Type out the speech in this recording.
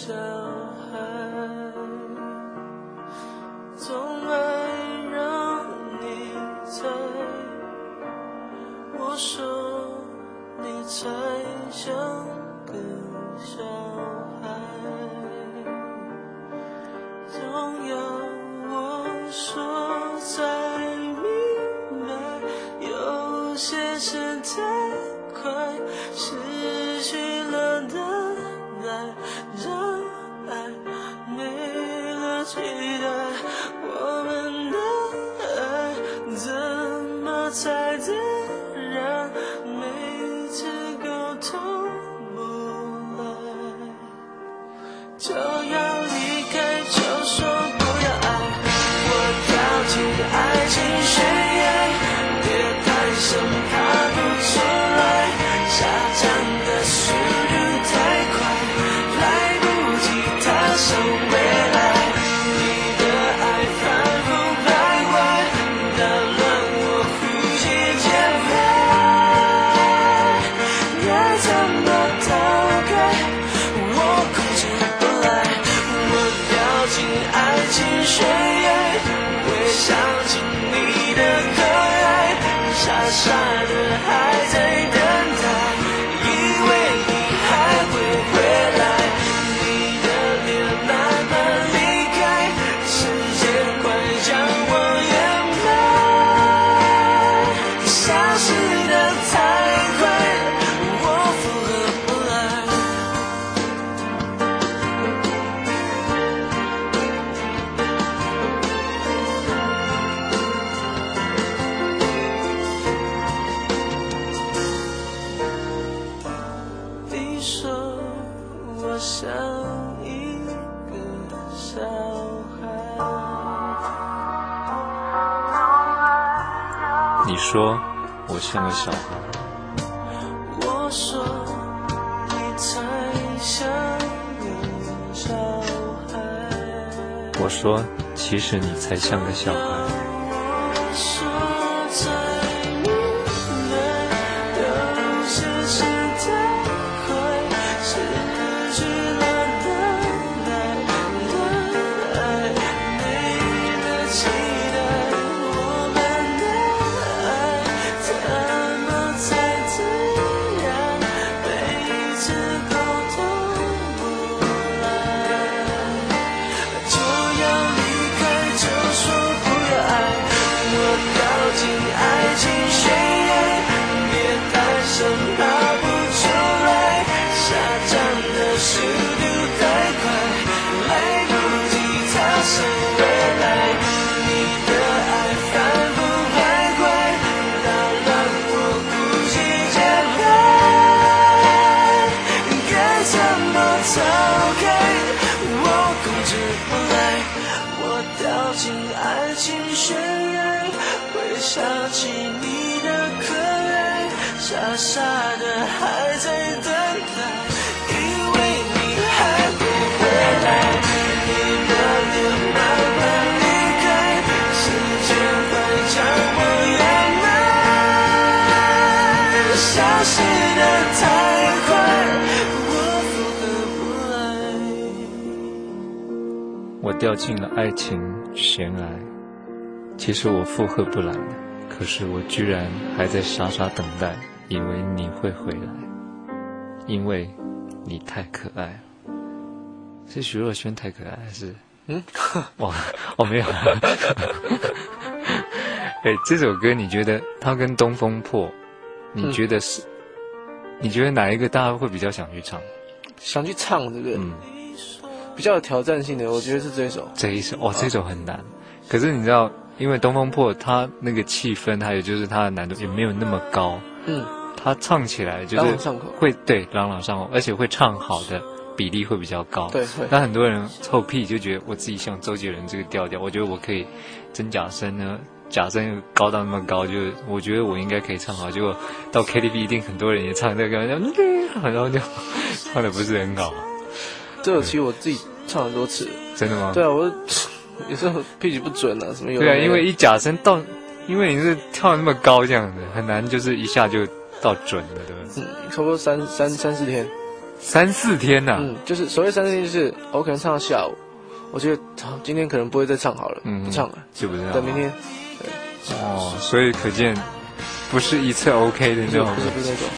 小孩，总爱让你猜，我说你才像个小孩，总要我说才明白，有些事太快，失去了等待，让爱没了期待，我们的爱怎么才自然，每次沟通不来，就要离开就说不要爱，我掉进爱情悬崖，别太深爬不出来，下降的速度太快，来不及踏上未来，你的爱反复徘徊，打乱我呼吸节拍，该怎么逃开，我控制不来，我掉进爱情悬崖，会想起你的可爱，傻傻的还在等待，以为你还会回来，你的脸慢慢离开，时间快将我掩埋，消失的太快，我负荷不来。你说我像一个小孩， 你说我像个小孩， 我说你才像个小孩， 我说其实你才像个小孩。 我说才明白，有些事太快，失去了等待，的爱没了期待，我们的爱怎么才自然，每次沟通不来，就要离开就说不要爱，我掉进爱情悬崖，别太深爬不出来，下降的速度太快，来不及踏上未来，你的爱反复徘徊，打乱我呼吸节拍，该怎么逃开，我控制不来，我掉进爱情悬崖，会想起你的可爱，傻傻的还在等待，以为你还会回来，你的脸慢慢离开，时间快将我掩埋，消失的太快，我负荷不来。 我掉进了爱情悬崖，其实我负荷不来的，可是我居然还在傻傻等待，以为你会回来，因为你太可爱了。是徐若瑄太可爱，还是我没有。这首歌你觉得它跟《东风破》，你觉得是？你觉得哪一个大家会比较想去唱？ 想去唱这个，比较有挑战性的，我觉得是这一首。 这一首这首很难。可是你知道，因为《东风破》它那个气氛，还有就是它的难度也没有那么高。它唱起来就是朗朗上口， 会对朗朗上口，而且会唱好的比例会比较高。 对， 那很多人臭屁就觉得我自己像周杰伦这个调调，我觉得我可以真假声呢。假声又高到那么高，就我觉得我应该可以唱好，结果到 KTV 一定很多人也唱这个，然后就唱的不是很好。 这首其实我自己唱很多次。 真的吗？ 对啊，我有时候 pitch 不准啊，什么有。 对啊，因为一假声到，因为你是跳那么高这样子，很难就是一下就到准的，对不对？ 差不多三四天。 3、4天呐、 就是所谓3、4天，就是我可能唱到下午，我觉得今天可能不会再唱好了，不唱了， 就不这样。 等明天。 哦，所以可见不是一次 OK 的那种。 不是那种。